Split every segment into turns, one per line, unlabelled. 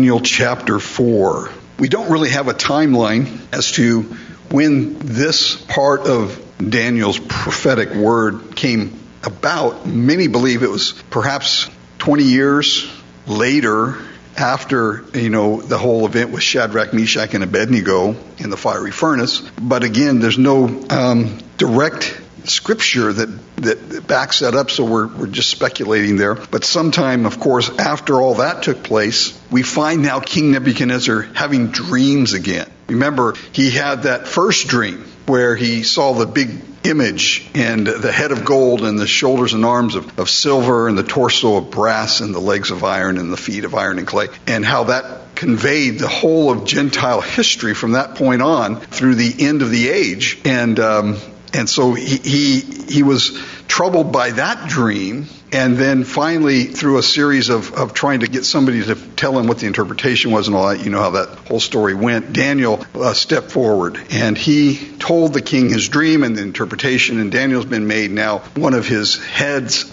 Daniel chapter 4. We don't really have a timeline as to when this part of Daniel's prophetic word came about. Many believe it was perhaps 20 years later after, the whole event with Shadrach, Meshach, and Abednego in the fiery furnace. But again, there's no direct scripture that backs that up, so we're just speculating there. But sometime, of course, after all that took place, we find now King Nebuchadnezzar having dreams again. Remember, he had that first dream where he saw the big image and the head of gold and the shoulders and arms of silver and the torso of brass and the legs of iron and the feet of iron and clay, and how that conveyed the whole of Gentile history from that point on through the end of the age. And so he was troubled by that dream, and then finally through a series of trying to get somebody to tell him what the interpretation was and all that, how that whole story went, Daniel stepped forward and he told the king his dream and the interpretation, and Daniel's been made now one of his heads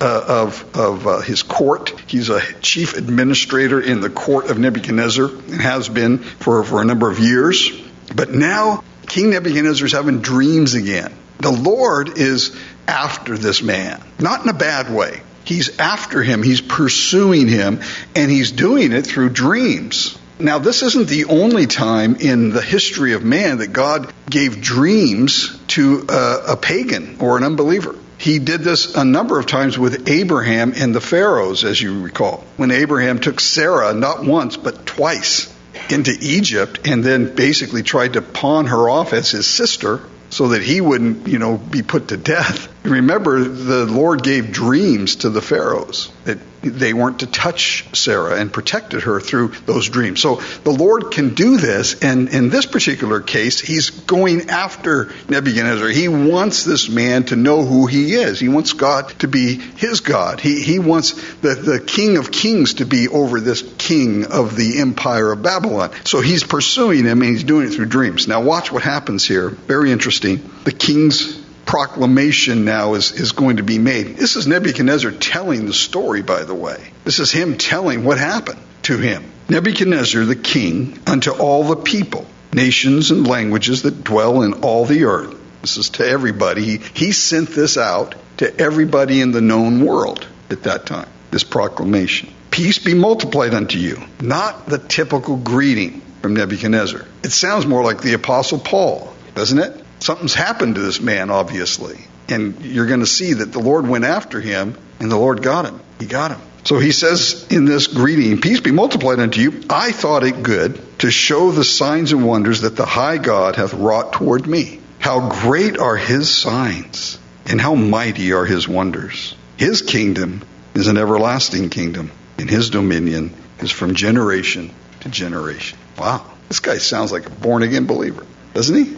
of his court. He's a chief administrator in the court of Nebuchadnezzar and has been for a number of years. But now King Nebuchadnezzar's having dreams again. The Lord is after this man, not in a bad way. He's after him, he's pursuing him, and he's doing it through dreams. Now, this isn't the only time in the history of man that God gave dreams to a pagan or an unbeliever. He did this a number of times with Abraham and the pharaohs, as you recall, when Abraham took Sarah not once but twice into Egypt and then basically tried to pawn her off as his sister so that he wouldn't, be put to death. Remember, the Lord gave dreams to the pharaohs that they weren't to touch Sarah and protected her through those dreams. So the Lord can do this, and in this particular case, he's going after Nebuchadnezzar. He wants this man to know who he is. He wants God to be his God. He wants the King of Kings to be over this king of the empire of Babylon. So he's pursuing him, and he's doing it through dreams. Now watch what happens here. Very interesting. The king's proclamation now is going to be made. This is Nebuchadnezzar telling the story, by the way. This is him telling what happened to him. Nebuchadnezzar, the king, unto all the people, nations and languages that dwell in all the earth. This is to everybody. He sent this out to everybody in the known world at that time, this proclamation. Peace be multiplied unto you. Not the typical greeting from Nebuchadnezzar. It sounds more like the Apostle Paul, doesn't it? Something's happened to this man, obviously. And you're going to see that the Lord went after him, and the Lord got him. He got him. So he says in this greeting, peace be multiplied unto you. I thought it good to show the signs and wonders that the high God hath wrought toward me. How great are his signs, and how mighty are his wonders. His kingdom is an everlasting kingdom, and his dominion is from generation to generation. Wow, this guy sounds like a born-again believer, doesn't he?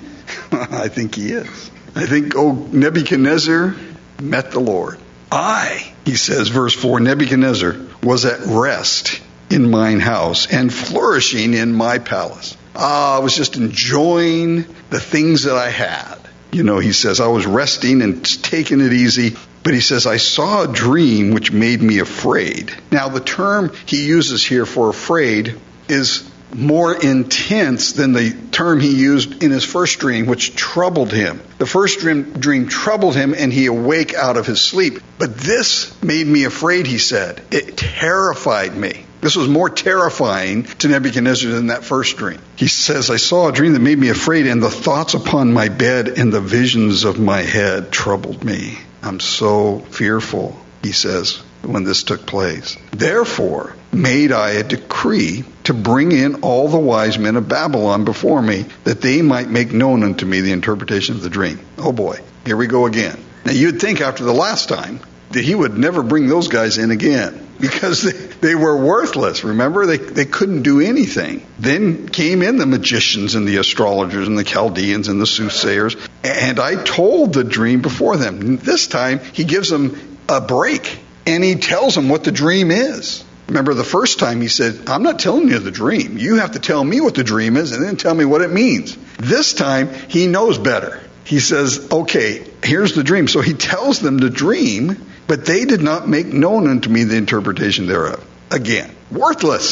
I think he is. I think, Nebuchadnezzar met the Lord. He says, verse 4, Nebuchadnezzar was at rest in mine house and flourishing in my palace. I was just enjoying the things that I had. He says, I was resting and taking it easy. But he says, I saw a dream which made me afraid. Now, the term he uses here for afraid is more intense than the term he used in his first dream, which troubled him. The first dream troubled him, and he awake out of his sleep. But this made me afraid, he said. It terrified me. This was more terrifying to Nebuchadnezzar than that first dream. He says, I saw a dream that made me afraid, and the thoughts upon my bed and the visions of my head troubled me. I'm so fearful, he says, when this took place. Therefore made I a decree to bring in all the wise men of Babylon before me, that they might make known unto me the interpretation of the dream. Oh boy, here we go again. Now you'd think after the last time that he would never bring those guys in again, because they were worthless. Remember, they couldn't do anything. Then came in the magicians and the astrologers and the Chaldeans and the soothsayers, and I told the dream before them. This time he gives them a break, and he tells them what the dream is. Remember, the first time he said, I'm not telling you the dream. You have to tell me what the dream is and then tell me what it means. This time, he knows better. He says, okay, here's the dream. So he tells them the dream, but they did not make known unto me the interpretation thereof. Again, worthless.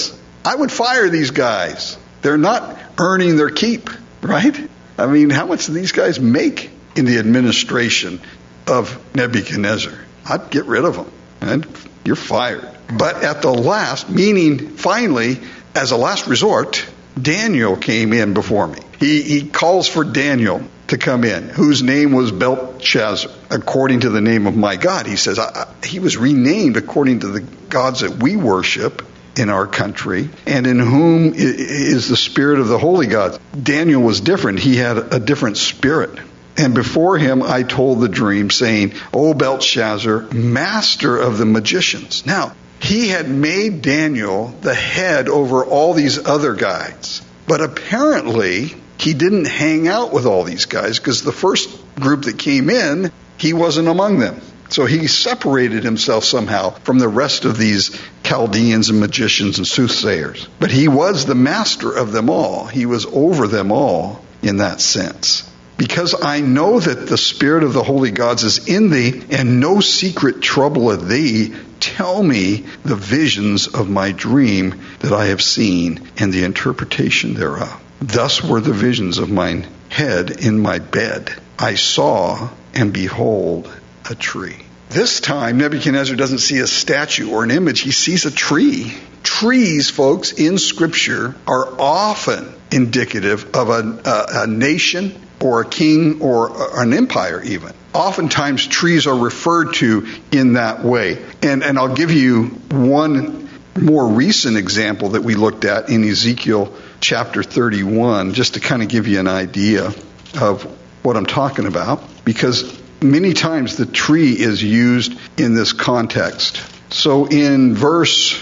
I would fire these guys. They're not earning their keep, right? I mean, how much do these guys make in the administration of Nebuchadnezzar? I'd get rid of them, and you're fired. But at the last, meaning finally, as a last resort, Daniel came in before me. He calls for Daniel to come in, whose name was Belteshazzar, according to the name of my God. He says, he was renamed according to the gods that we worship in our country, and in whom is the spirit of the holy gods. Daniel was different. He had a different spirit. And before him I told the dream, saying, O Belteshazzar, master of the magicians. Now, he had made Daniel the head over all these other guys. But apparently, he didn't hang out with all these guys, because the first group that came in, he wasn't among them. So he separated himself somehow from the rest of these Chaldeans and magicians and soothsayers. But he was the master of them all. He was over them all in that sense. Because I know that the spirit of the holy gods is in thee, and no secret troubleth thee, tell me the visions of my dream that I have seen, and the interpretation thereof. Thus were the visions of mine head in my bed. I saw, and behold, a tree. This time, Nebuchadnezzar doesn't see a statue or an image. He sees a tree. Trees, folks, in Scripture are often indicative of a nation or a king or an empire even. Oftentimes, trees are referred to in that way. And I'll give you one more recent example that we looked at in Ezekiel chapter 31, just to kind of give you an idea of what I'm talking about, because many times the tree is used in this context. So in verse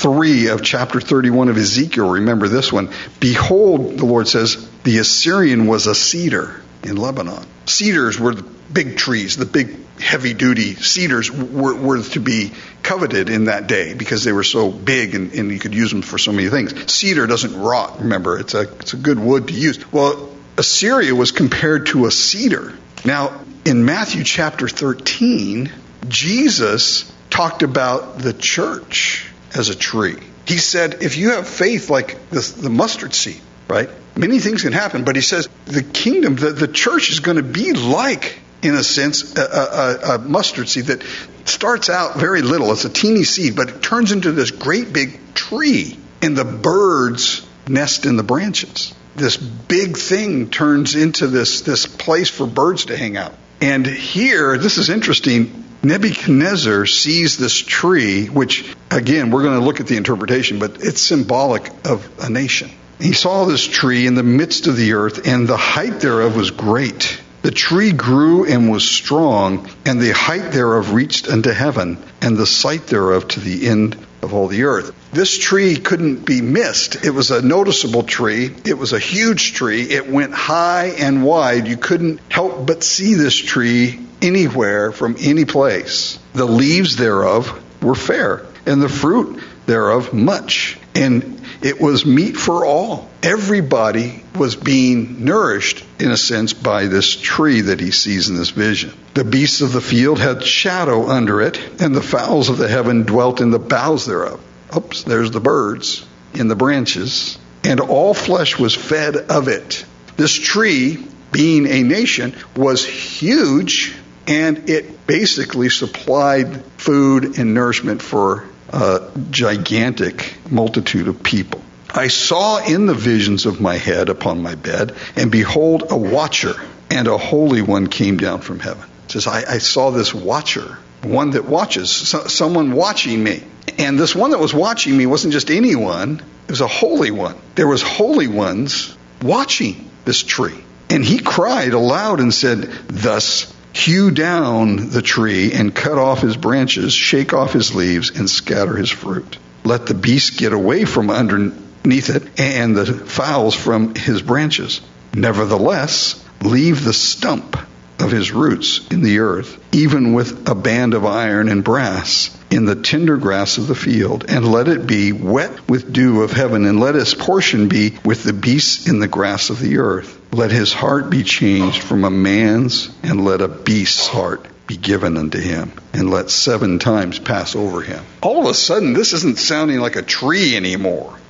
3 of chapter 31 of Ezekiel, remember this one, behold, the Lord says, the Assyrian was a cedar in Lebanon. Cedars were the big trees, the big heavy-duty cedars were to be coveted in that day because they were so big and you could use them for so many things. Cedar doesn't rot, remember, it's a good wood to use. Well, Assyria was compared to a cedar. Now, in Matthew chapter 13, Jesus talked about the church as a tree. He said, if you have faith like the mustard seed, right? Many things can happen, but he says the kingdom, the church is going to be like, in a sense, a mustard seed that starts out very little. It's a teeny seed, but it turns into this great big tree, and the birds nest in the branches. This big thing turns into this place for birds to hang out. And here, this is interesting, Nebuchadnezzar sees this tree, which, again, we're going to look at the interpretation, but it's symbolic of a nation. He saw this tree in the midst of the earth, and the height thereof was great. The tree grew and was strong, and the height thereof reached unto heaven, and the sight thereof to the end of all the earth. This tree couldn't be missed. It was a noticeable tree. It was a huge tree. It went high and wide. You couldn't help but see this tree anywhere from any place. The leaves thereof were fair, and the fruit thereof much. And it was meat for all. Everybody was being nourished, in a sense, by this tree that he sees in this vision. The beasts of the field had shadow under it, and the fowls of the heaven dwelt in the boughs thereof. Oops, there's the birds in the branches. And all flesh was fed of it. This tree, being a nation, was huge, and it basically supplied food and nourishment for a gigantic multitude of people. I saw in the visions of my head upon my bed, and behold, a watcher, and a holy one came down from heaven. It says, I saw this watcher, one that watches, someone watching me. And this one that was watching me wasn't just anyone, it was a holy one. There was holy ones watching this tree. And he cried aloud and said, thus, hew down the tree and cut off his branches, shake off his leaves, and scatter his fruit. Let the beasts get away from underneath it, and the fowls from his branches. Nevertheless, leave the stump of his roots in the earth, even with a band of iron and brass, in the tender grass of the field, and let it be wet with dew of heaven, and let his portion be with the beasts in the grass of the earth. Let his heart be changed from a man's, and let a beast's heart be given unto him, and let 7 times pass over him. All of a sudden, this isn't sounding like a tree anymore.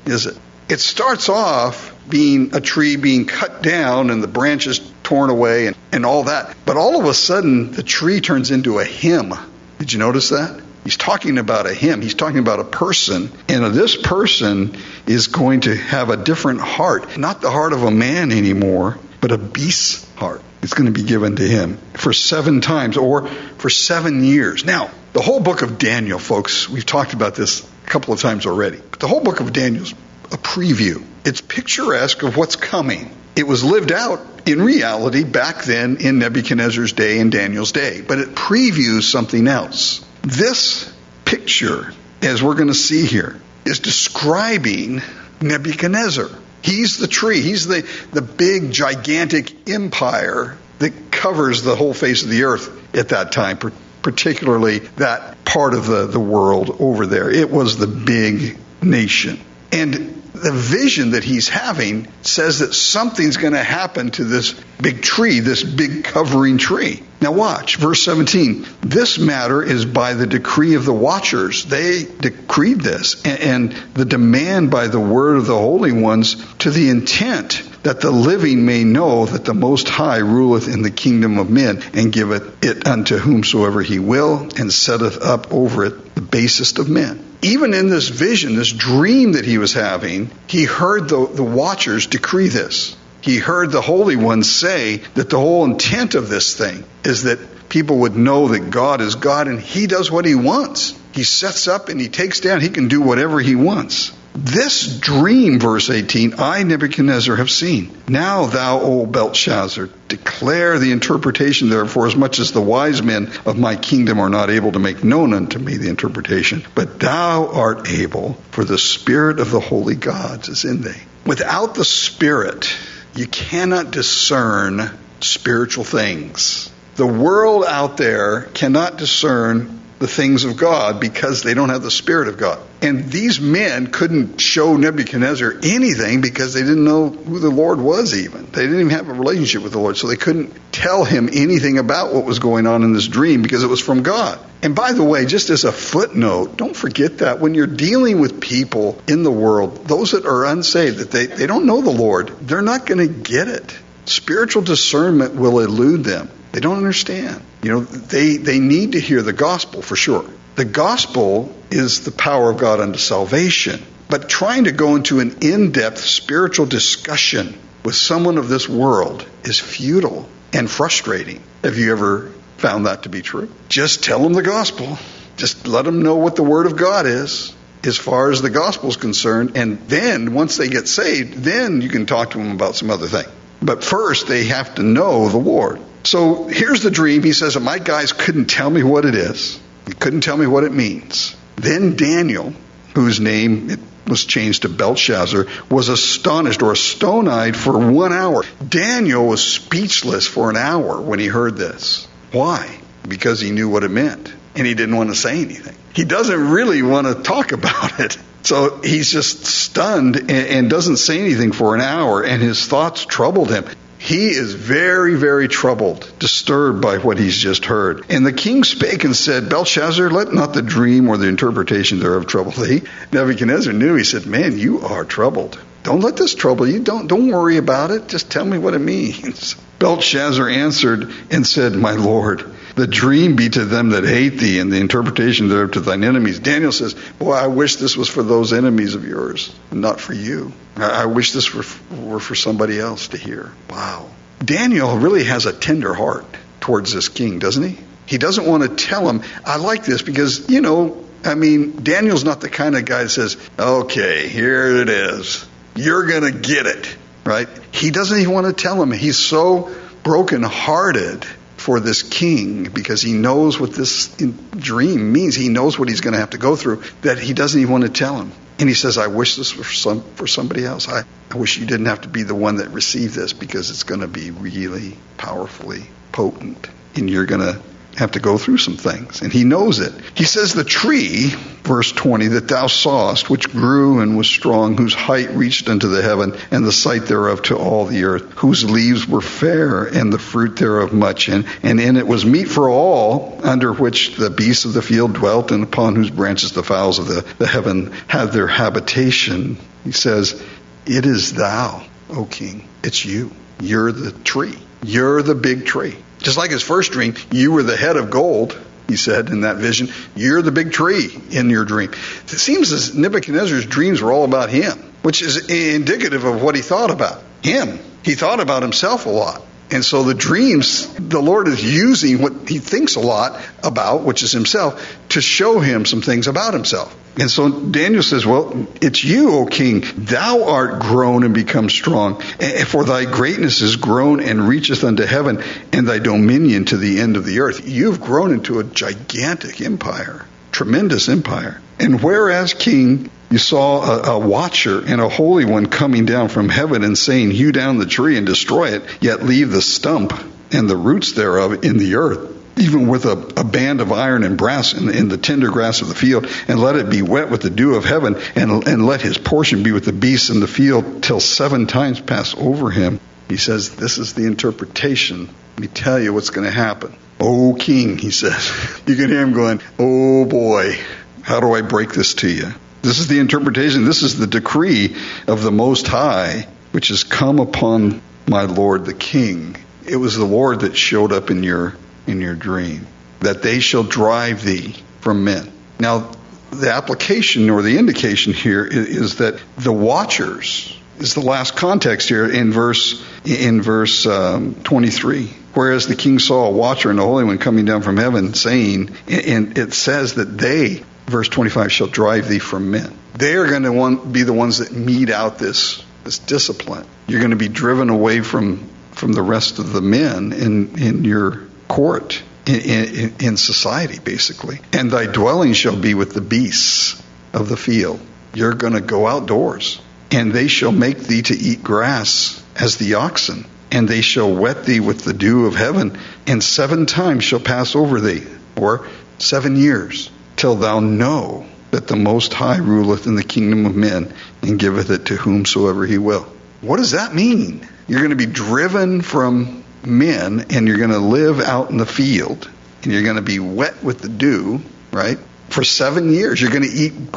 is it? It starts off being a tree being cut down and the branches torn away and all that. But all of a sudden, the tree turns into a hymn. Did you notice that? He's talking about a hymn. He's talking about a person. And this person is going to have a different heart. Not the heart of a man anymore, but a beast's heart. It's going to be given to him for 7 times or for 7 years. Now, the whole book of Daniel, folks, we've talked about this a couple of times already. But the whole book of Daniel is a preview. It's picturesque of what's coming. It was lived out in reality back then in Nebuchadnezzar's day and Daniel's day. But it previews something else. This picture, as we're going to see here, is describing Nebuchadnezzar. He's the tree. He's the big, gigantic empire that covers the whole face of the earth at that time, particularly that part of the world over there. It was the big nation. And the vision that he's having says that something's going to happen to this big tree, this big covering tree. Now watch, verse 17. This matter is by the decree of the watchers. They decreed this, and the demand by the word of the holy ones, to the intent that the living may know that the Most High ruleth in the kingdom of men, and giveth it unto whomsoever he will, and setteth up over it the basest of men. Even in this vision, this dream that he was having, he heard the watchers decree this. He heard the Holy Ones say that the whole intent of this thing is that people would know that God is God and he does what he wants. He sets up and he takes down. He can do whatever he wants. This dream, verse 18, I, Nebuchadnezzar, have seen. Now thou, O Belshazzar, declare the interpretation thereof, for as much as the wise men of my kingdom are not able to make known unto me the interpretation. But thou art able, for the spirit of the holy gods is in thee. Without the Spirit, you cannot discern spiritual things. The world out there cannot discern the things of God because they don't have the Spirit of God. And these men couldn't show Nebuchadnezzar anything because they didn't know who the Lord was even. They didn't even have a relationship with the Lord, so they couldn't tell him anything about what was going on in this dream because it was from God. And by the way, just as a footnote, don't forget that when you're dealing with people in the world, those that are unsaved, that they don't know the Lord, they're not going to get it. Spiritual discernment will elude them. They don't understand. They need to hear the gospel for sure. The gospel is the power of God unto salvation. But trying to go into an in-depth spiritual discussion with someone of this world is futile and frustrating. Have you ever found that to be true? Just tell them the gospel. Just let them know what the Word of God is as far as the gospel is concerned. And then once they get saved, then you can talk to them about some other thing. But first, they have to know the Lord. So here's the dream. He says that my guys couldn't tell me what it is. He couldn't tell me what it means. Then Daniel, whose name was changed to Belshazzar, was astonished or stone-eyed for 1 hour. Daniel was speechless for an hour when he heard this. Why? Because he knew what it meant. And he didn't want to say anything. He doesn't really want to talk about it. So he's just stunned and doesn't say anything for an hour, and his thoughts troubled him. He is very, very troubled, disturbed by what he's just heard. And the king spake and said, Belshazzar, let not the dream or the interpretation thereof trouble thee. Nebuchadnezzar knew. He said, man, you are troubled. Don't let this trouble you. Don't worry about it. Just tell me what it means. Belshazzar answered and said, my Lord, the dream be to them that hate thee, and the interpretation thereof to thine enemies. Daniel says, boy, I wish this was for those enemies of yours, not for you. I wish this were for somebody else to hear. Wow. Daniel really has a tender heart towards this king, doesn't he? He doesn't want to tell him. I like this because, Daniel's not the kind of guy that says, okay, here it is. You're going to get it, right? He doesn't even want to tell him. He's so brokenhearted for this king because he knows what this dream means. He knows what he's going to have to go through, that he doesn't even want to tell him. And he says, I wish this was for somebody else. I wish you didn't have to be the one that received this because it's going to be really powerfully potent. And you're going to have to go through some things, and he knows it. He says, the tree, verse 20, that thou sawest, which grew and was strong, whose height reached unto the heaven, and the sight thereof to all the earth, whose leaves were fair, and the fruit thereof much, and in it was meat for all, under which the beasts of the field dwelt, and upon whose branches the fowls of the heaven had their habitation. He says, it is thou, O king. It's you. You're the tree. You're the big tree. Just like his first dream, you were the head of gold, he said in that vision. You're the big tree in your dream. It seems as Nebuchadnezzar's dreams were all about him, which is indicative of what he thought about him. He thought about himself a lot. And so the dreams, the Lord is using what he thinks a lot about, which is himself, to show him some things about himself. And so Daniel says, well, it's you, O king. Thou art grown and become strong. For thy greatness is grown and reacheth unto heaven, and thy dominion to the end of the earth. You've grown into a gigantic empire, tremendous empire. And whereas king, you saw a watcher and a holy one coming down from heaven and saying, hew down the tree and destroy it, yet leave the stump and the roots thereof in the earth, even with a band of iron and brass in the tender grass of the field, and let it be wet with the dew of heaven, and let his portion be with the beasts in the field, till 7 times pass over him. He says, this is the interpretation. Let me tell you what's going to happen. O king, he says. You can hear him going, oh boy, how do I break this to you? This is the interpretation. This is the decree of the Most High, which has come upon my Lord the King. It was the Lord that showed up in your dream, that they shall drive thee from men. Now, the application or the indication here is that the watchers is the last context here in verse 23. Whereas the king saw a watcher and a holy one coming down from heaven, saying, and it says that they, verse 25, shall drive thee from men. They are going to be the ones that mete out this discipline. You're going to be driven away from the rest of the men in your court, in society, basically. And thy dwelling shall be with the beasts of the field. You're going to go outdoors. And they shall make thee to eat grass as the oxen. And they shall wet thee with the dew of heaven. And 7 times shall pass over thee, or 7 years, till thou know that the Most High ruleth in the kingdom of men, and giveth it to whomsoever he will. What does that mean? You're going to be driven from men, and you're going to live out in the field, and you're going to be wet with the dew, right? For 7 years, you're going to eat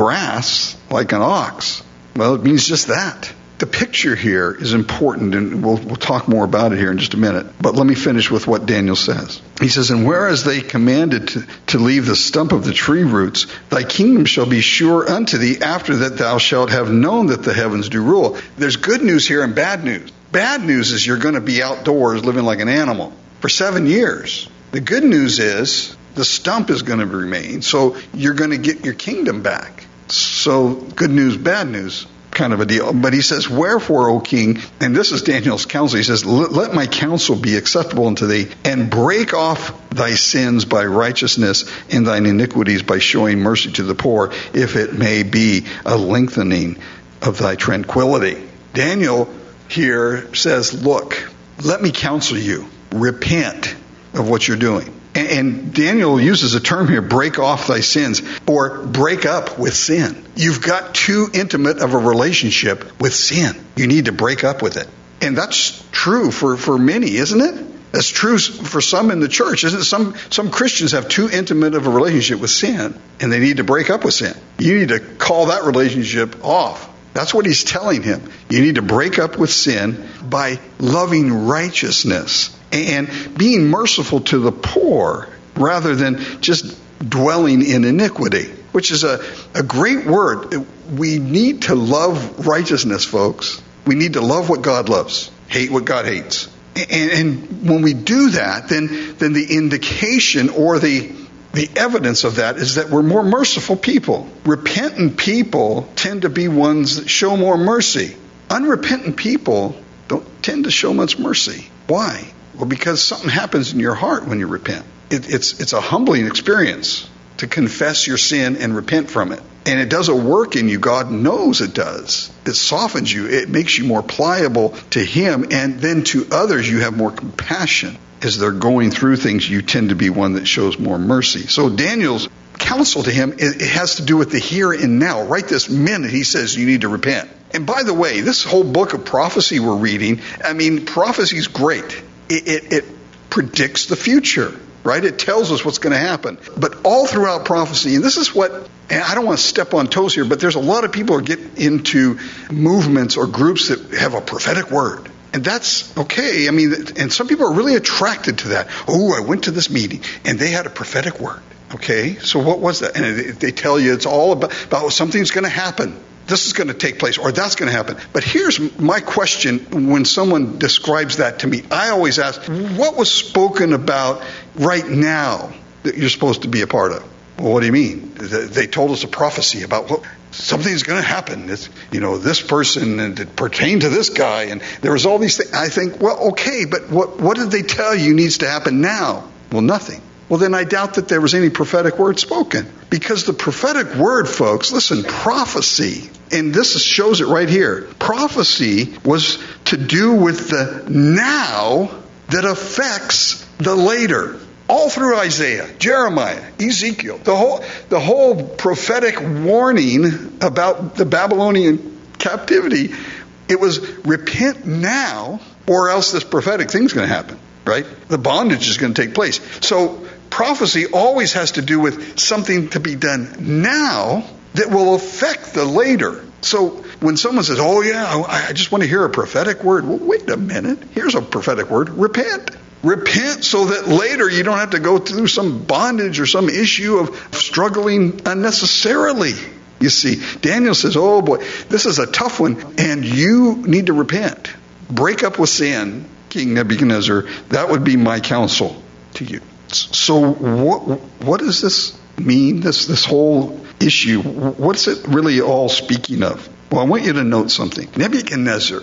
grass like an ox. Well, it means just that. The picture here is important, and we'll talk more about it here in just a minute. But let me finish with what Daniel says. He says, and whereas they commanded to leave the stump of the tree roots, thy kingdom shall be sure unto thee after that thou shalt have known that the heavens do rule. There's good news here and bad news. Bad news is you're going to be outdoors living like an animal for 7 years. The good news is the stump is going to remain, so you're going to get your kingdom back. So good news, bad news kind of a deal. But he says, wherefore, O king, and this is Daniel's counsel, he says, let my counsel be acceptable unto thee, and break off thy sins by righteousness, and thine iniquities by showing mercy to the poor, if it may be a lengthening of thy tranquility. Daniel here says, look, let me counsel you. Repent of what you're doing. And Daniel uses a term here, break off thy sins, or break up with sin. You've got too intimate of a relationship with sin. You need to break up with it. And that's true for many, isn't it? That's true for some in the church, isn't it? Some Christians have too intimate of a relationship with sin, and they need to break up with sin. You need to call that relationship off. That's what he's telling him. You need to break up with sin by loving righteousness and being merciful to the poor rather than just dwelling in iniquity, which is a great word. We need to love righteousness, folks. We need to love what God loves, hate what God hates. And when we do that, then the indication or the evidence of that is that we're more merciful people. Repentant people tend to be ones that show more mercy. Unrepentant people don't tend to show much mercy. Why? Well, because something happens in your heart when you repent. It's a humbling experience to confess your sin and repent from it. And it does a work in you. God knows it does. It softens you. It makes you more pliable to Him. And then to others, you have more compassion. as they're going through things, you tend to be one that shows more mercy. So Daniel's counsel to him, it has to do with the here and now. Right this minute, he says you need to repent. And by the way, this whole book of prophecy we're reading, prophecy's great. It predicts the future, right? It tells us what's going to happen. But all throughout prophecy, and this is what, and I don't want to step on toes here, but there's a lot of people who get into movements or groups that have a prophetic word. And that's okay. And some people are really attracted to that. Oh, I went to this meeting and they had a prophetic word. Okay, so what was that? And they tell you it's all about something's going to happen. This is going to take place, or that's going to happen. But here's my question when someone describes that to me. I always ask, what was spoken about right now that you're supposed to be a part of? Well, what do you mean? They told us a prophecy about something's going to happen. It's, this person, and it pertained to this guy, and there was all these things. I think, well, okay, but what did they tell you needs to happen now? Well, nothing. Well, then I doubt that there was any prophetic word spoken. Because the prophetic word, folks, listen, prophecy, and this shows it right here. Prophecy was to do with the now that affects the later. All through Isaiah, Jeremiah, Ezekiel, the whole prophetic warning about the Babylonian captivity, it was repent now or else this prophetic thing's going to happen, right? The bondage is going to take place. So prophecy always has to do with something to be done now that will affect the later. So when someone says, oh yeah, I just want to hear a prophetic word. Well, wait a minute. Here's a prophetic word. Repent. Repent so that later you don't have to go through some bondage or some issue of struggling unnecessarily. You see, Daniel says, oh boy, this is a tough one, and you need to repent. Break up with sin, King Nebuchadnezzar. That would be my counsel to you. So what does this mean, this whole issue? What's it really all speaking of? Well, I want you to note something. Nebuchadnezzar,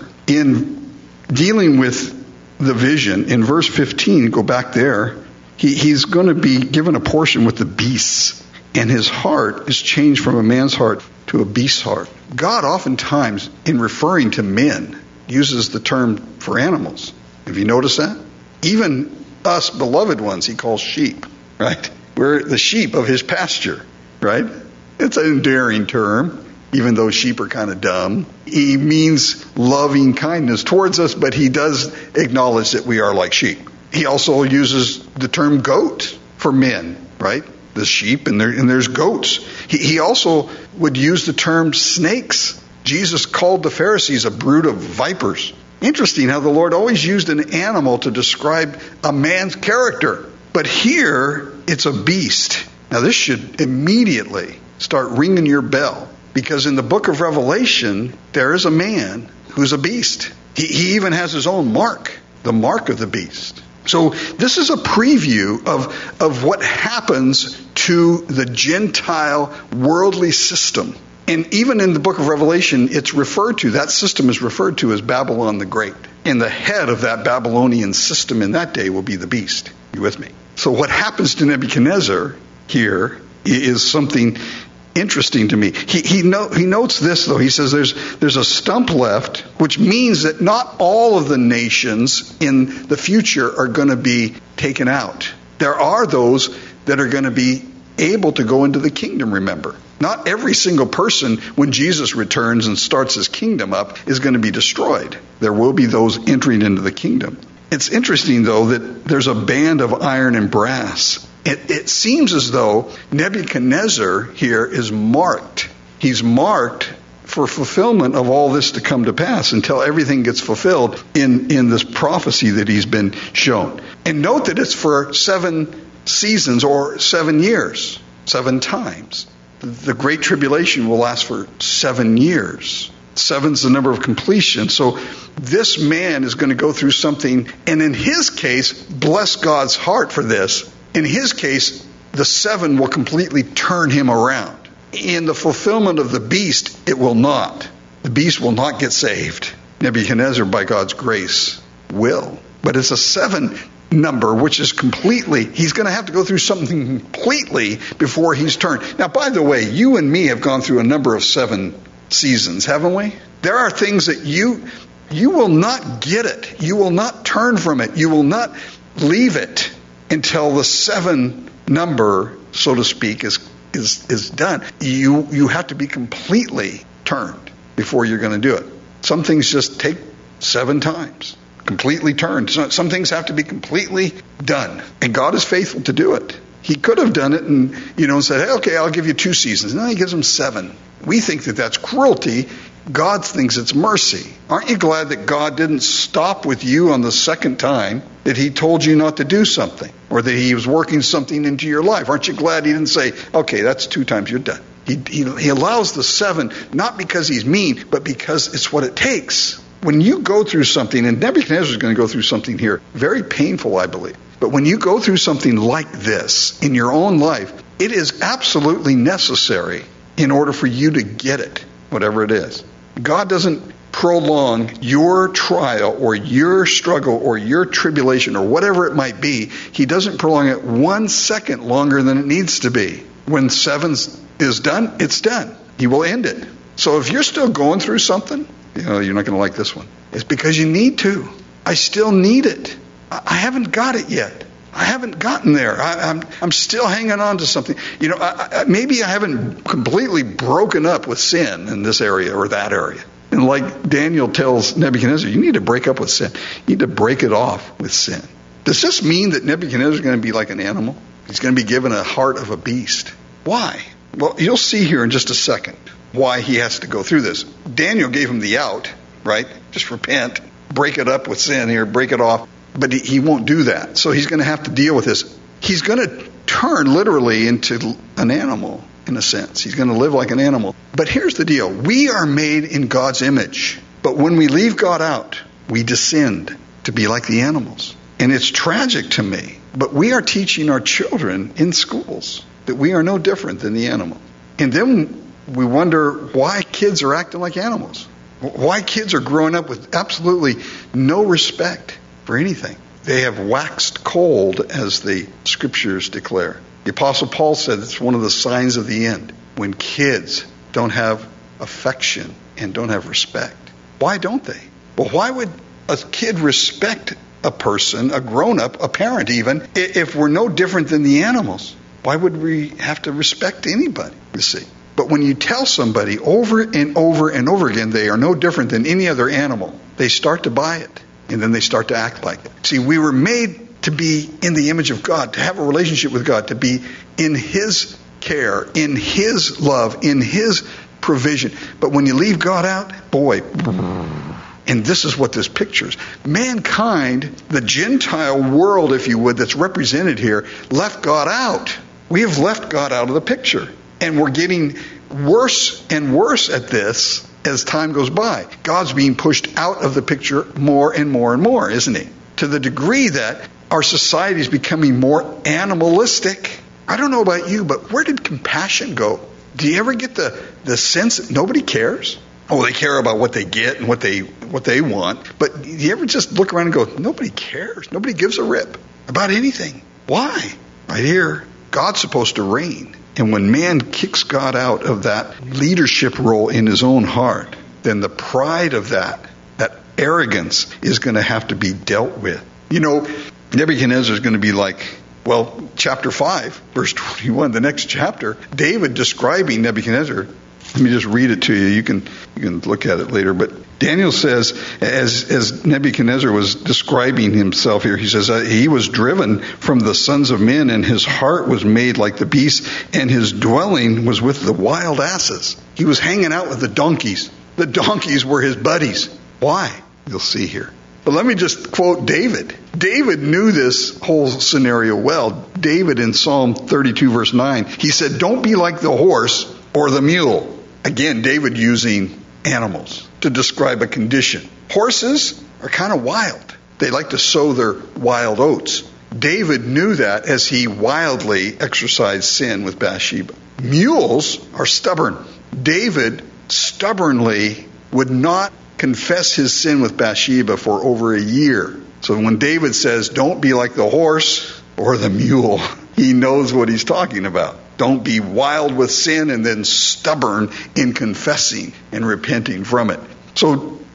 in dealing with the vision, in verse 15, go back there, he's going to be given a portion with the beasts, and his heart is changed from a man's heart to a beast's heart. God oftentimes, in referring to men, uses the term for animals. Have you noticed that? Even us beloved ones he calls sheep, right? We're the sheep of his pasture, right? It's an endearing term. Even though sheep are kind of dumb, he means loving kindness towards us, but he does acknowledge that we are like sheep. He also uses the term goat for men, right? The sheep, and there's goats. He also would use the term snakes. Jesus called the Pharisees a brood of vipers. Interesting how the Lord always used an animal to describe a man's character. But here, it's a beast. Now this should immediately start ringing your bell. Because in the book of Revelation, there is a man who's a beast. He even has his own mark, the mark of the beast. So this is a preview of what happens to the Gentile worldly system. And even in the book of Revelation, it's referred to, that system is referred to as Babylon the Great. And the head of that Babylonian system in that day will be the beast. You with me? So what happens to Nebuchadnezzar here is something interesting to me. He notes this, though. He says there's a stump left, which means that not all of the nations in the future are going to be taken out. There are those that are going to be able to go into the kingdom, remember. Not every single person, when Jesus returns and starts his kingdom up, is going to be destroyed. There will be those entering into the kingdom. It's interesting, though, that there's a band of iron and brass. It seems as though Nebuchadnezzar here is marked. He's marked for fulfillment of all this to come to pass until everything gets fulfilled in this prophecy that he's been shown. And note that it's for 7 seasons or 7 years, 7 times. The Great Tribulation will last for 7 years. 7's the number of completion. So this man is going to go through something, and in his case, bless God's heart for this. In his case, the 7 will completely turn him around. In the fulfillment of the beast, it will not. The beast will not get saved. Nebuchadnezzar, by God's grace, will. But it's a 7 number, which is completely, he's going to have to go through something completely before he's turned. Now, by the way, you and me have gone through a number of 7 seasons, haven't we? There are things that you you will not get it. You will not turn from it. You will not leave it until the 7 number, so to speak, is done. You have to be completely turned before you're going to do it. Some things just take 7 times. Completely turned. Some things have to be completely done. And God is faithful to do it. He could have done it and, said, hey, okay, I'll give you 2 seasons. No, he gives them 7. We think that that's cruelty. God thinks it's mercy. Aren't you glad that God didn't stop with you on the 2nd time that he told you not to do something, or that he was working something into your life? Aren't you glad he didn't say, okay, that's 2 times, you're done? He allows the 7, not because he's mean, but because it's what it takes. When you go through something, and Nebuchadnezzar is going to go through something here, very painful, I believe. But when you go through something like this in your own life, it is absolutely necessary in order for you to get it, whatever it is. God doesn't prolong your trial or your struggle or your tribulation or whatever it might be. He doesn't prolong it 1 second longer than it needs to be. When 7 is done, it's done. He will end it. So if you're still going through something, you're not going to like this one. It's because you need to. I still need it. I haven't got it yet. I haven't gotten there. I'm still hanging on to something. Maybe I haven't completely broken up with sin in this area or that area. And like Daniel tells Nebuchadnezzar, you need to break up with sin. You need to break it off with sin. Does this mean that Nebuchadnezzar is going to be like an animal? He's going to be given a heart of a beast. Why? Well, you'll see here in just a second why he has to go through this. Daniel gave him the out, right? Just repent, break it up with sin here, break it off. But he won't do that. So he's going to have to deal with this. He's going to turn literally into an animal, in a sense. He's going to live like an animal. But here's the deal. We are made in God's image. But when we leave God out, we descend to be like the animals. And it's tragic to me. But we are teaching our children in schools that we are no different than the animal. And then we wonder why kids are acting like animals. Why kids are growing up with absolutely no respect for anything. They have waxed cold, as the scriptures declare. The Apostle Paul said it's one of the signs of the end, when kids don't have affection and don't have respect. Why don't they? Well, why would a kid respect a person, a grown-up, a parent even, if we're no different than the animals? Why would we have to respect anybody, you see? But when you tell somebody over and over and over again they are no different than any other animal, they start to buy it. And then they start to act like it. See, we were made to be in the image of God, to have a relationship with God, to be in His care, in His love, in His provision. But when you leave God out, boy, and this is what this pictures. Mankind, the Gentile world, if you would, that's represented here, left God out. We have left God out of the picture. And we're getting worse and worse at this as time goes by. God's being pushed out of the picture more and more and more, isn't he? To the degree that our society is becoming more animalistic. I don't know about you, but where did compassion go? Do you ever get the sense that nobody cares? Oh, they care about what they get and what they want. But do you ever just look around and go, nobody cares. Nobody gives a rip about anything. Why? Right here, God's supposed to reign. And when man kicks God out of that leadership role in his own heart, then the pride of that arrogance is going to have to be dealt with. Nebuchadnezzar is going to be like, chapter 5, verse 21, the next chapter, David describing Nebuchadnezzar. Let me just read it to you. You can look at it later. But Daniel says, as Nebuchadnezzar was describing himself here, he says, he was driven from the sons of men, and his heart was made like the beasts, and his dwelling was with the wild asses. He was hanging out with the donkeys. The donkeys were his buddies. Why? You'll see here. But let me just quote David. David knew this whole scenario well. David in Psalm 32, verse 9, he said, don't be like the horse or the mule. Again, David using animals to describe a condition. Horses are kind of wild. They like to sow their wild oats. David knew that as he wildly exercised sin with Bathsheba. Mules are stubborn. David stubbornly would not confess his sin with Bathsheba for over a year. So when David says, don't be like the horse or the mule, he knows what he's talking about. Don't be wild with sin and then stubborn in confessing and repenting from it. So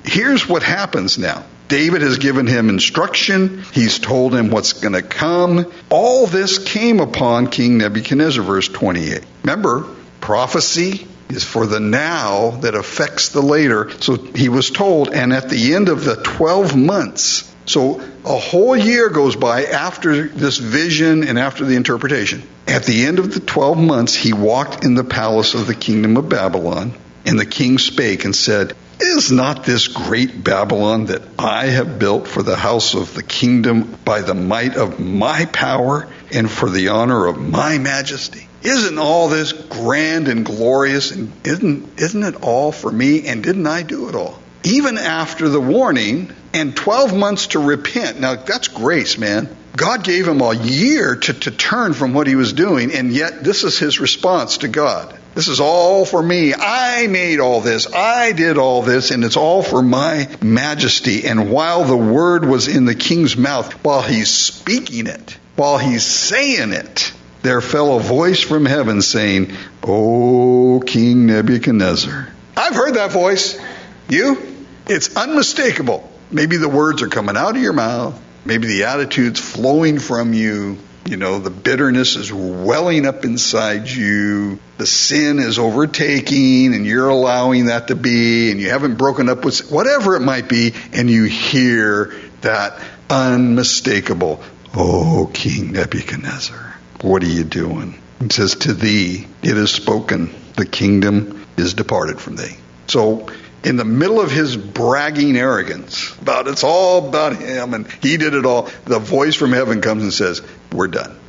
here's what happens now. David has given him instruction. He's told him what's going to come. All this came upon King Nebuchadnezzar, verse 28. Remember, prophecy is for the now that affects the later. So he was told, and at the end of the 12 months, so a whole year goes by after this vision and after the interpretation. At the end of the 12 months, he walked in the palace of the kingdom of Babylon, and the king spake and said, Is not this great Babylon that I have built for the house of the kingdom by the might of my power and for the honor of my majesty? Isn't all this grand and glorious? And isn't it all for me? And didn't I do it all? Even after the warning and 12 months to repent. Now, that's grace, man. God gave him a year to turn from what he was doing, and yet this is his response to God. This is all for me. I made all this. I did all this, and it's all for my majesty. And while the word was in the king's mouth, while he's speaking it, while he's saying it, there fell a voice from heaven saying, O King Nebuchadnezzar. I've heard that voice. You? It's unmistakable. Maybe the words are coming out of your mouth. Maybe the attitude's flowing from you. You know, the bitterness is welling up inside you. The sin is overtaking, and you're allowing that to be, and you haven't broken up with whatever it might be, and you hear that unmistakable, O King Nebuchadnezzar, what are you doing? It says, to thee it is spoken, the kingdom is departed from thee. So, in the middle of his bragging arrogance about it's all about him and he did it all, the voice from heaven comes and says, we're done.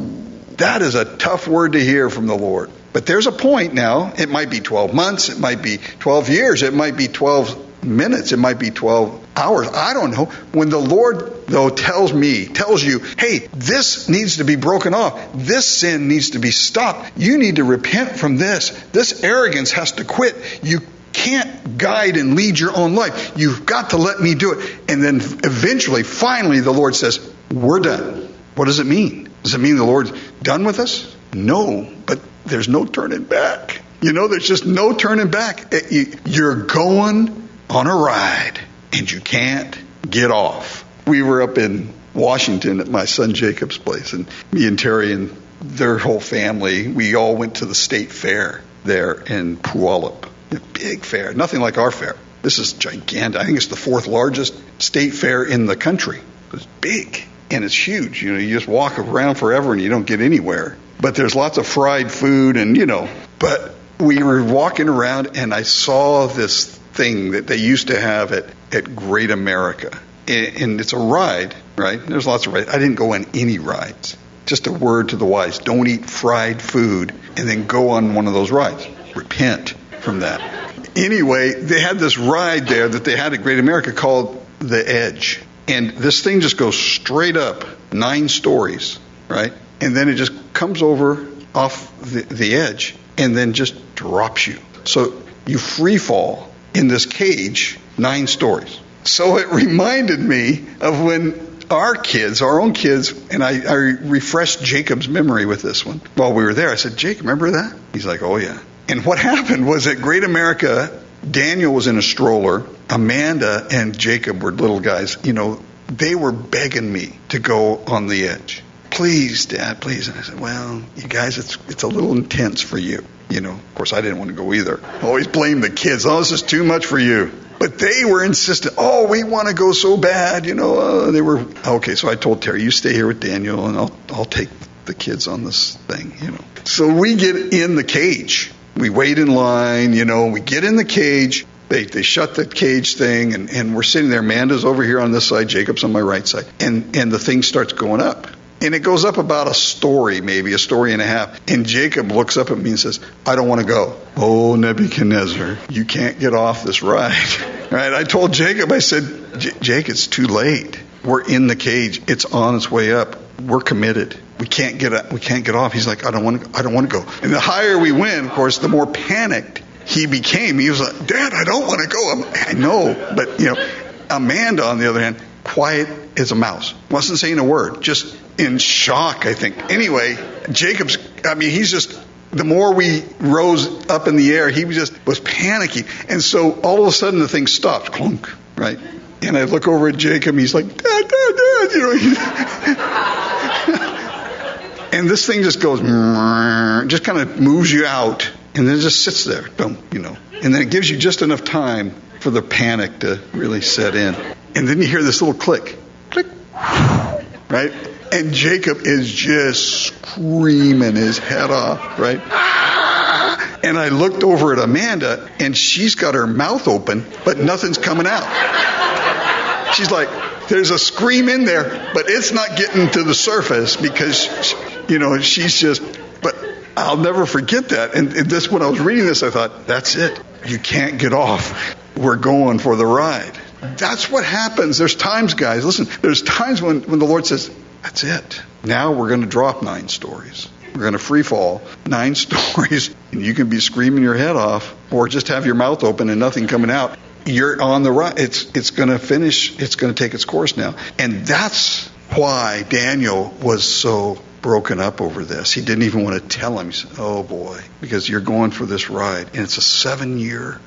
That is a tough word to hear from the Lord. But there's a point now. It might be 12 months. It might be 12 years. It might be 12 minutes. It might be 12 hours. I don't know. When the Lord, though, tells you, hey, this needs to be broken off. This sin needs to be stopped. You need to repent from this. This arrogance has to quit. You can't guide and lead your own life. You've got to let me do it. And then eventually, finally, the Lord says, we're done. What does it mean? Does it mean the Lord's done with us? No, but there's no turning back. You know, there's just no turning back. You're going on a ride and you can't get off. We were up in Washington at my son Jacob's place, and me and Terry and their whole family, we all went to the state fair there in Puyallup. A big fair, nothing like our fair. This is gigantic. I think it's the 4th largest state fair in the country. It's big and it's huge. You know, you just walk around forever and you don't get anywhere. But there's lots of fried food and, you know. But we were walking around and I saw this thing that they used to have at Great America. And it's a ride, right? There's lots of rides. I didn't go on any rides. Just a word to the wise. Don't eat fried food and then go on one of those rides. Repent from that. Anyway, they had this ride there that they had at Great America called The Edge. And this thing just goes straight up 9 stories, right? And then it just comes over off the edge and then just drops you. So you free fall in this cage 9 stories. So it reminded me of when our own kids, and I refreshed Jacob's memory with this one while we were there. I said, Jacob, remember that? He's like, oh yeah. And what happened was at Great America, Daniel was in a stroller. Amanda and Jacob were little guys. You know, they were begging me to go on the edge. Please, Dad, please. And I said, well, you guys, it's a little intense for you. You know, of course, I didn't want to go either. I always blame the kids. Oh, this is too much for you. But they were insistent. Oh, we want to go so bad. You know, they were. Okay, so I told Terry, you stay here with Daniel and I'll take the kids on this thing, you know. So we get in the cage. We wait in line, you know, we get in the cage. They shut the cage thing, and we're sitting there. Amanda's over here on this side, Jacob's on my right side. And the thing starts going up. And it goes up about a story, maybe a story and a half. And Jacob looks up at me and says, I don't want to go. Oh, Nebuchadnezzar, you can't get off this ride. Right? I told Jacob, I said, Jake, it's too late. We're in the cage. It's on its way up. We're committed. We can't get off. He's like, I don't want to go. And the higher we went, of course, the more panicked he became. He was like, Dad, I don't want to go. I know, but you know, Amanda, on the other hand, quiet as a mouse, wasn't saying a word, just in shock, I think. Anyway, he's just the more we rose up in the air, he was panicking. And so all of a sudden the thing stops, clunk, right? And I look over at Jacob, he's like, Dad, Dad, Dad, and this thing just goes, just kind of moves you out, and then it just sits there, boom, and then it gives you just enough time for the panic to really set in. And then you hear this little click, right? And Jacob is just screaming his head off, right? And I looked over at Amanda, and she's got her mouth open, but nothing's coming out. She's like, there's a scream in there, but it's not getting to the surface because, she's just, but I'll never forget that. And this, when I was reading this, I thought, that's it. You can't get off. We're going for the ride. That's what happens. There's times, guys, listen, there's times when the Lord says, that's it. Now we're going to drop 9 stories. We're going to free fall 9 stories, and you can be screaming your head off or just have your mouth open and nothing coming out. You're on the ride. It's going to finish. It's going to take its course now. And that's why Daniel was so broken up over this. He didn't even want to tell him. He said, oh boy, because you're going for this ride. And it's a 7-year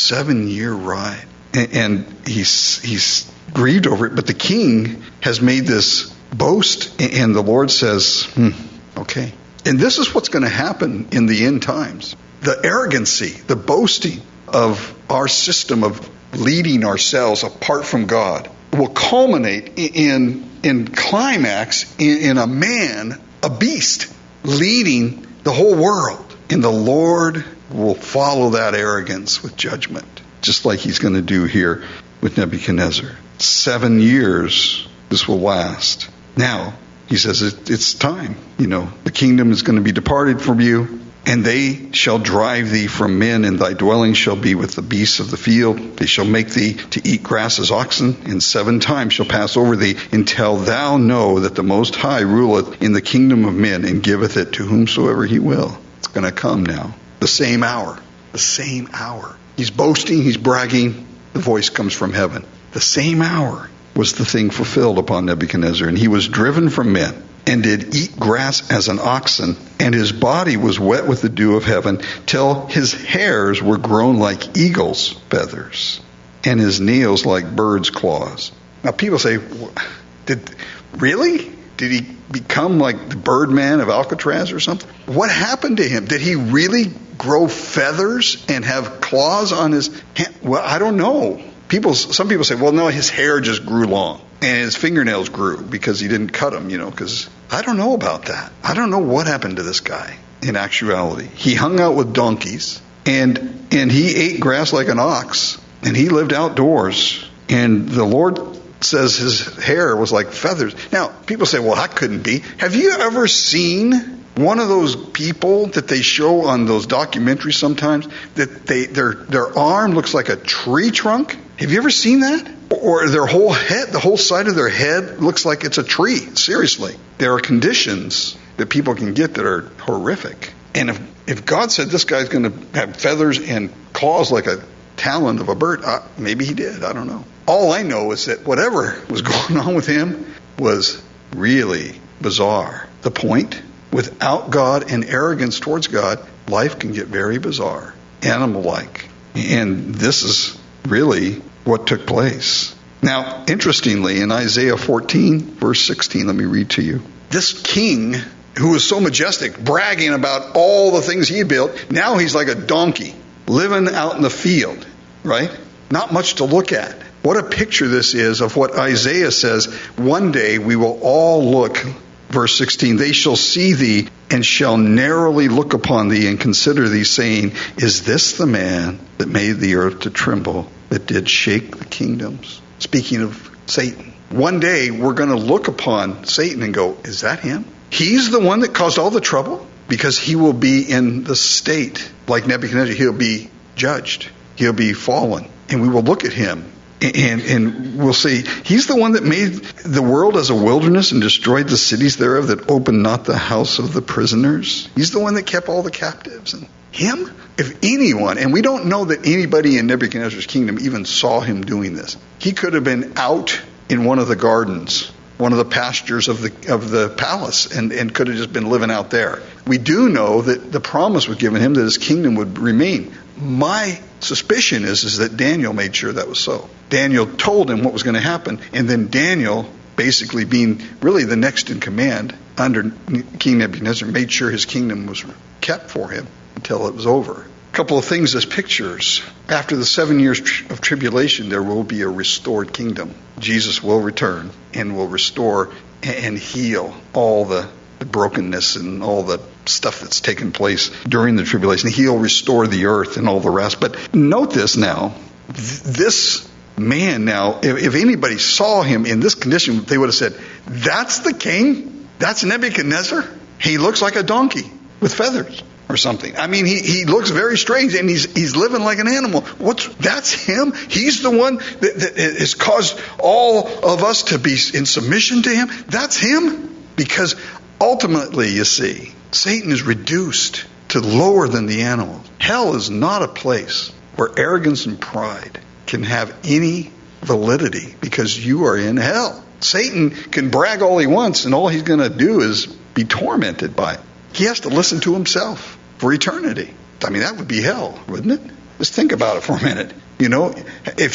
ride. And he's grieved over it. But the king has made this boast, and the Lord says, okay. And this is what's going to happen in the end times. The arrogancy, the boasting of our system of leading ourselves apart from God will culminate in climax in a man, a beast, leading the whole world. And the Lord will follow that arrogance with judgment, just like he's going to do here with Nebuchadnezzar. 7 years this will last. Now, he says it's time. The kingdom is going to be departed from you, and they shall drive thee from men, and thy dwelling shall be with the beasts of the field. They shall make thee to eat grass as oxen, and 7 times shall pass over thee, until thou know that the Most High ruleth in the kingdom of men, and giveth it to whomsoever he will. It's going to come now. The same hour. The same hour. He's boasting, he's bragging. The voice comes from heaven. The same hour was the thing fulfilled upon Nebuchadnezzar, and he was driven from men, and did eat grass as an oxen, and his body was wet with the dew of heaven, till his hairs were grown like eagle's feathers, and his nails like birds' claws. Now people say, really? Did he become like the Birdman of Alcatraz or something? What happened to him? Did he really grow feathers and have claws on his hand? Well, I don't know. Some people say, well, no, his hair just grew long and his fingernails grew because he didn't cut them, because I don't know about that. I don't know what happened to this guy in actuality. He hung out with donkeys and he ate grass like an ox, and he lived outdoors, and the Lord says his hair was like feathers. Now, people say, well, that couldn't be. Have you ever seen one of those people that they show on those documentaries sometimes, that their arm looks like a tree trunk? Have you ever seen that? Or their whole head, the whole side of their head looks like it's a tree. Seriously. There are conditions that people can get that are horrific. And if God said this guy's going to have feathers and claws like a talon of a bird, maybe he did. I don't know. All I know is that whatever was going on with him was really bizarre. The point, without God and arrogance towards God, life can get very bizarre, animal-like. And this is really what took place. Now, interestingly, in Isaiah 14, verse 16, let me read to you. This king, who was so majestic, bragging about all the things he built, now he's like a donkey, living out in the field, right? Not much to look at. What a picture this is of what Isaiah says, one day we will all look. Verse 16, they shall see thee and shall narrowly look upon thee and consider thee, saying, is this the man that made the earth to tremble, that did shake the kingdoms? Speaking of Satan. One day we're going to look upon Satan and go, is that him? He's the one that caused all the trouble? Because he will be in the state, like Nebuchadnezzar, he'll be judged. He'll be fallen. And we will look at him. And we'll say, he's the one that made the world as a wilderness and destroyed the cities thereof, that opened not the house of the prisoners. He's the one that kept all the captives. And him, if anyone, and we don't know that anybody in Nebuchadnezzar's kingdom even saw him doing this. He could have been out in one of the gardens one of the pastures of the palace and could have just been living out there. We do know that the promise was given him that his kingdom would remain. My suspicion is that Daniel made sure that was so. Daniel told him what was going to happen, and then Daniel, basically being really the next in command under King Nebuchadnezzar, made sure his kingdom was kept for him until it was over. A couple of things as pictures. After the 7 years of tribulation, there will be a restored kingdom. Jesus will return and will restore and heal all the brokenness and all the stuff that's taken place during the tribulation. He'll restore the earth and all the rest. But note this now. This man now, if anybody saw him in this condition, they would have said, that's the king? That's Nebuchadnezzar? He looks like a donkey with feathers or something. I mean, he looks very strange, and he's living like an animal. That's him? He's the one that has caused all of us to be in submission to him? That's him? Because ultimately, you see, Satan is reduced to lower than the animals. Hell is not a place where arrogance and pride can have any validity, because you are in hell. Satan can brag all he wants, and all he's going to do is be tormented by it. He has to listen to himself for eternity. I mean, that would be hell, wouldn't it? Just think about it for a minute. You know, if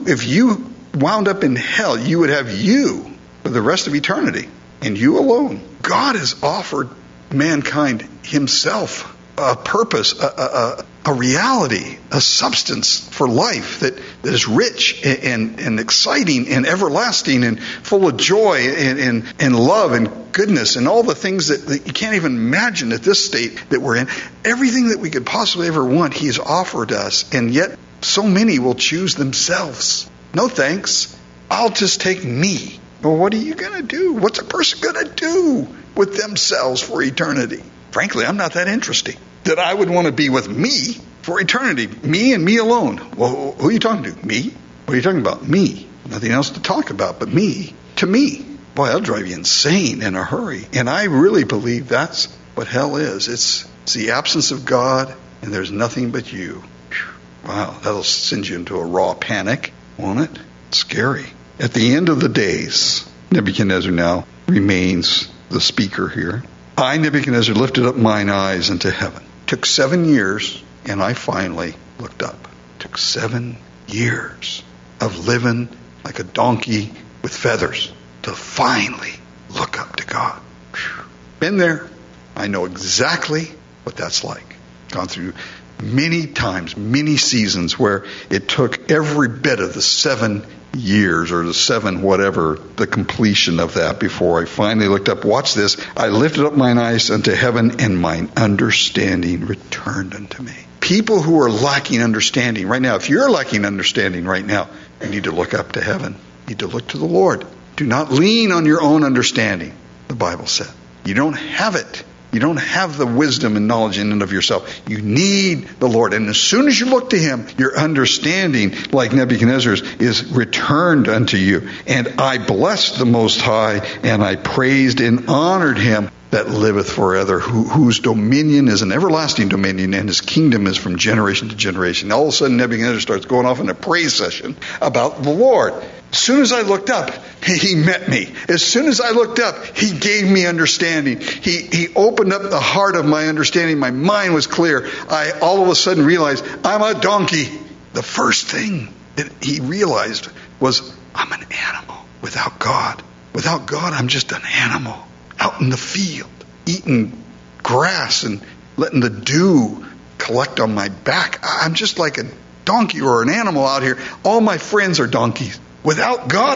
you wound up in hell, you would have you for the rest of eternity, and you alone. God has offered mankind himself a purpose, a reality, a substance for life that is rich and exciting and everlasting and full of joy and love and goodness and all the things that you can't even imagine at this state that we're in. Everything that we could possibly ever want, he has offered us, and yet so many will choose themselves. No thanks. I'll just take me. Well, what are you going to do? What's a person going to do with themselves for eternity? Frankly, I'm not that interesting that I would want to be with me for eternity. Me and me alone. Well, who are you talking to? Me? What are you talking about? Me. Nothing else to talk about but me. To me. Boy, that'll drive you insane in a hurry. And I really believe that's what hell is. It's the absence of God, and there's nothing but you. Wow, that'll send you into a raw panic, won't it? It's scary. At the end of the days, Nebuchadnezzar now remains the speaker here. I, Nebuchadnezzar, lifted up mine eyes into heaven. Took 7 years, and I finally looked up. Took 7 years of living like a donkey with feathers to finally look up to God. Whew. Been there. I know exactly what that's like. Gone through many times, many seasons where it took every bit of the 7 years or the 7 whatever, the completion of that before I finally looked up. Watch this. I lifted up mine eyes unto heaven, and mine understanding returned unto me. People who are lacking understanding right now, if you're lacking understanding right now, you need to look up to heaven. You need to look to the Lord. Do not lean on your own understanding, the Bible said. You don't have it. You don't have the wisdom and knowledge in and of yourself. You need the Lord. And as soon as you look to him, your understanding, like Nebuchadnezzar's, is returned unto you. And I blessed the Most High, and I praised and honored him that liveth forever, whose dominion is an everlasting dominion, and his kingdom is from generation to generation. All of a sudden, Nebuchadnezzar starts going off in a praise session about the Lord. As soon as I looked up, he met me. As soon as I looked up, he gave me understanding. He opened up the heart of my understanding. My mind was clear. I all of a sudden realized I'm a donkey. The first thing that he realized was I'm an animal without God. Without God, I'm just an animal out in the field, eating grass and letting the dew collect on my back. I'm just like a donkey or an animal out here. All my friends are donkeys. Without God,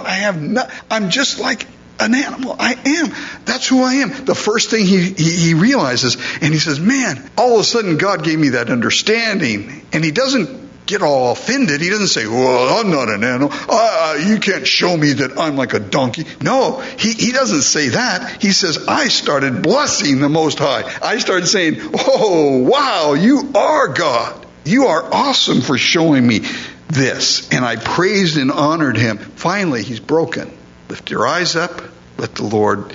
I'm just like an animal. I am. That's who I am. The first thing he realizes, and he says, man, all of a sudden God gave me that understanding. And he doesn't get all offended. He doesn't say, well, I'm not an animal. You can't show me that I'm like a donkey. No, he doesn't say that. He says, I started blessing the Most High. I started saying, oh, wow, you are God. You are awesome for showing me this. And I praised and honored him. Finally, he's broken. Lift your eyes up. Let the Lord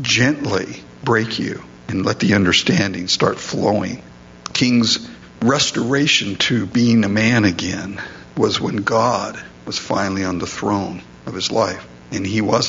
gently break you, and let the understanding start flowing. King's restoration to being a man again was when God was finally on the throne of his life. And he wasn't.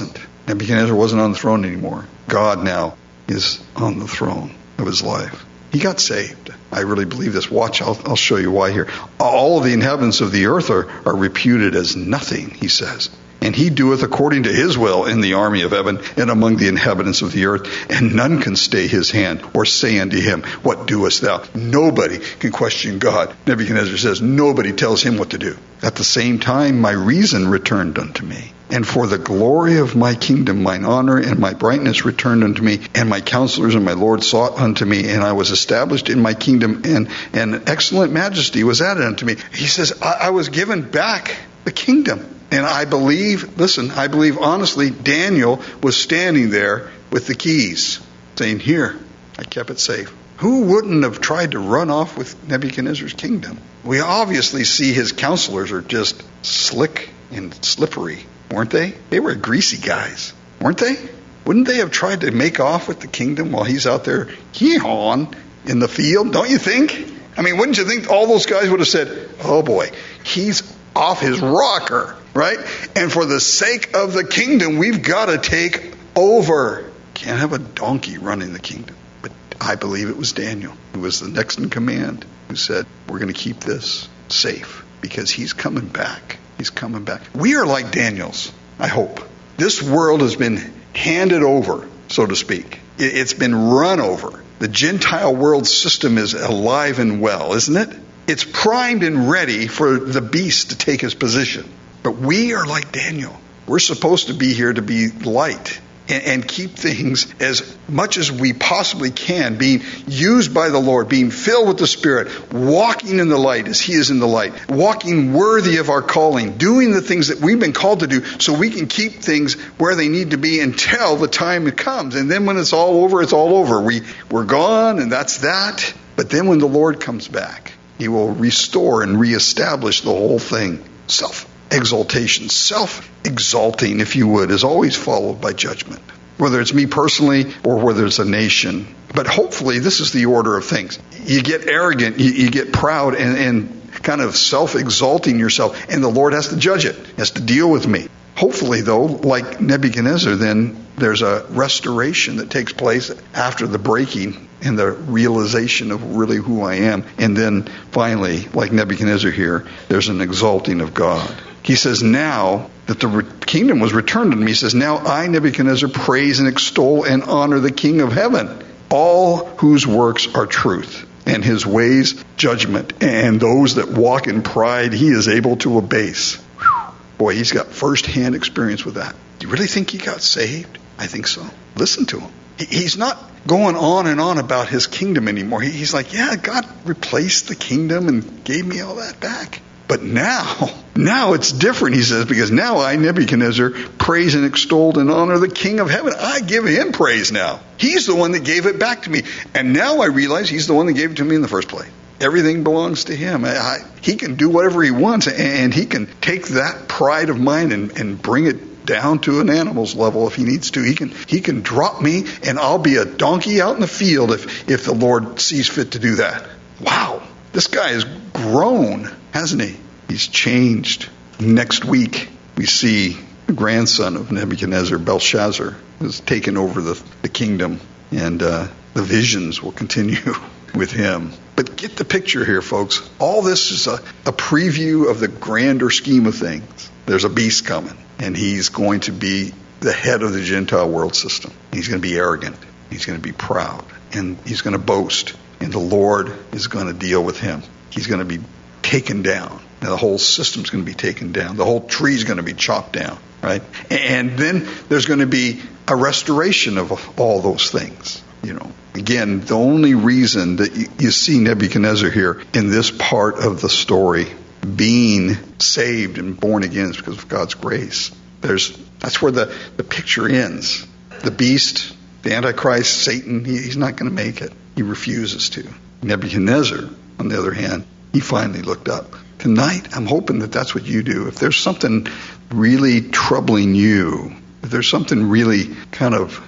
Nebuchadnezzar wasn't on the throne anymore. God now is on the throne of his life. He got saved. I really believe this. Watch, I'll show you why here. All of the inhabitants of the earth are reputed as nothing, he says. And he doeth according to his will in the army of heaven and among the inhabitants of the earth. And none can stay his hand or say unto him, what doest thou? Nobody can question God. Nebuchadnezzar says, nobody tells him what to do. At the same time, my reason returned unto me. And for the glory of my kingdom, mine honor and my brightness returned unto me. And my counselors and my Lord sought unto me. And I was established in my kingdom, and excellent majesty was added unto me. He says, I was given back the kingdom. And I believe honestly, Daniel was standing there with the keys, saying, here, I kept it safe. Who wouldn't have tried to run off with Nebuchadnezzar's kingdom? We obviously see his counselors are just slick and slippery, weren't they? They were greasy guys, weren't they? Wouldn't they have tried to make off with the kingdom while he's out there hee-hawing in the field? Don't you think? I mean, wouldn't you think all those guys would have said, oh boy, he's off his rocker, right? And for the sake of the kingdom, we've got to take over. Can't have a donkey running the kingdom. But I believe it was Daniel, who was the next in command, who said, we're going to keep this safe because he's coming back. He's coming back. We are like Daniel's, I hope. This world has been handed over, so to speak. It's been run over. The Gentile world system is alive and well, isn't it? It's primed and ready for the beast to take his position. But we are like Daniel. We're supposed to be here to be light and keep things as much as we possibly can, being used by the Lord, being filled with the Spirit, walking in the light as he is in the light, walking worthy of our calling, doing the things that we've been called to do so we can keep things where they need to be until the time comes. And then when it's all over, it's all over. We're gone, and that's that. But then when the Lord comes back, he will restore and reestablish the whole thing. Self-exaltation, self-exalting, if you would, is always followed by judgment. Whether it's me personally or whether it's a nation. But hopefully this is the order of things. You get arrogant, you get proud and kind of self-exalting yourself, and the Lord has to judge it, has to deal with me. Hopefully, though, like Nebuchadnezzar, then there's a restoration that takes place after the breaking and the realization of really who I am. And then finally, like Nebuchadnezzar here, there's an exalting of God. He says, now that the kingdom was returned to me, he says, now I, Nebuchadnezzar, praise and extol and honor the King of heaven, all whose works are truth, and his ways judgment, and those that walk in pride he is able to abase. Boy, he's got first-hand experience with that. Do you really think he got saved? I think so. Listen to him. He's not going on and on about his kingdom anymore. He's like, yeah, God replaced the kingdom and gave me all that back. But now it's different, he says, because now I, Nebuchadnezzar, praise and extol and honor the King of heaven. I give him praise now. He's the one that gave it back to me. And now I realize he's the one that gave it to me in the first place. Everything belongs to him. He can do whatever he wants, and he can take that pride of mine and bring it down to an animal's level if he needs to. He can drop me, and I'll be a donkey out in the field if the Lord sees fit to do that. Wow, this guy has grown, hasn't he? He's changed. Next week, we see the grandson of Nebuchadnezzar, Belshazzar, has taken over the kingdom, and the visions will continue with him. But get the picture here, folks. All this is a preview of the grander scheme of things. There's a beast coming, and he's going to be the head of the Gentile world system. He's going to be arrogant. He's going to be proud, and he's going to boast, and the Lord is going to deal with him. He's going to be taken down. Now, the whole system's going to be taken down. The whole tree's going to be chopped down, right? And then there's going to be a restoration of all those things. You know, again, the only reason that you see Nebuchadnezzar here in this part of the story being saved and born again is because of God's grace. That's where the picture ends. The beast, the Antichrist, Satan, he's not going to make it. He refuses to. Nebuchadnezzar, on the other hand, he finally looked up. Tonight, I'm hoping that that's what you do. If there's something really troubling you, if there's something really kind of,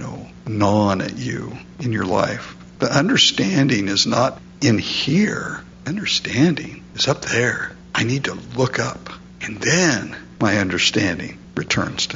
gnawing at you in your life, the understanding is not in here. Understanding is up there. I need to look up, and then my understanding returns to me.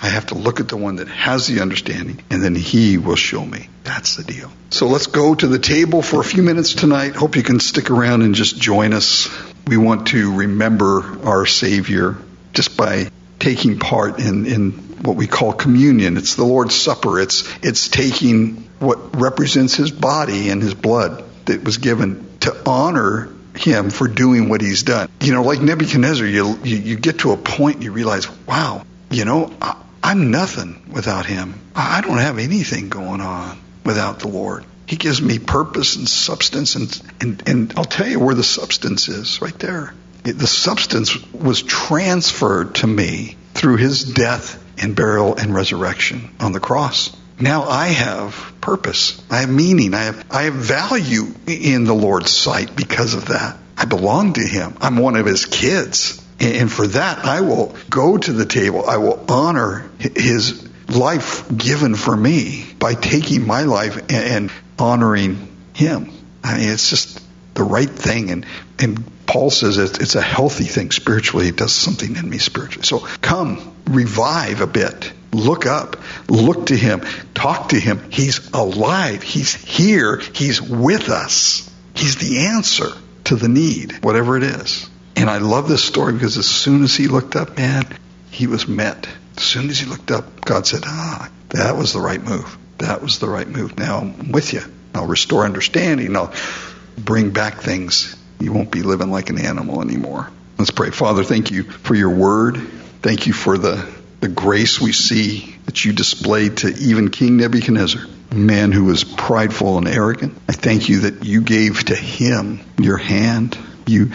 I have to look at the one that has the understanding, and then he will show me. That's the deal. So let's go to the table for a few minutes tonight. Hope you can stick around and just join us. We want to remember our Savior just by taking part in what we call communion. It's the Lord's Supper. It's taking what represents his body and his blood that was given to honor him for doing what he's done. Like Nebuchadnezzar, you get to a point and you realize, wow, I'm nothing without him. I don't have anything going on without the Lord. He gives me purpose and substance, and I'll tell you where the substance is, right there. The substance was transferred to me through his death and burial and resurrection on the cross. Now I have purpose. I have meaning. I have value in the Lord's sight because of that. I belong to him. I'm one of his kids. And for that, I will go to the table. I will honor his life given for me by taking my life and honoring him. I mean, it's just the right thing. And Paul says it's a healthy thing spiritually. It does something in me spiritually. So come, revive a bit. Look up. Look to him. Talk to him. He's alive. He's here. He's with us. He's the answer to the need, whatever it is. And I love this story because as soon as he looked up, man, he was met. As soon as he looked up, God said, that was the right move. That was the right move. Now I'm with you. I'll restore understanding. I'll bring back things. You won't be living like an animal anymore. Let's pray. Father, thank you for your word. Thank you for the grace we see that you displayed to even King Nebuchadnezzar, a man who was prideful and arrogant. I thank you that you gave to him your hand. You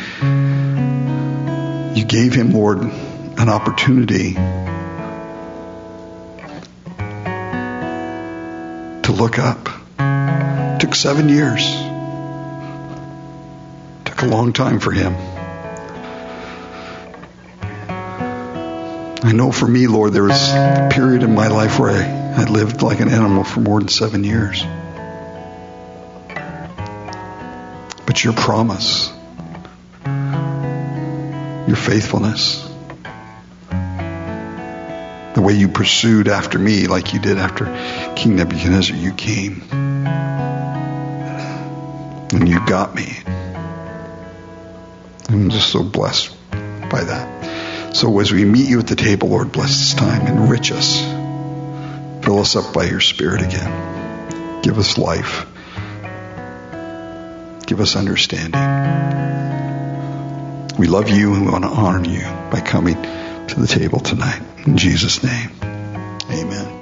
gave him, Lord, an opportunity to look up. It took 7 years. It took a long time for him. I know for me, Lord, there was a period in my life where I lived like an animal for more than 7 years. But your promise, your faithfulness, the way you pursued after me like you did after King Nebuchadnezzar, you came and you got me. I'm just so blessed by that. So as we meet you at the table, Lord, bless this time, enrich us, fill us up by your Spirit again. Give us life. Give us understanding. We love you and we want to honor you by coming to the table tonight. In Jesus' name, amen.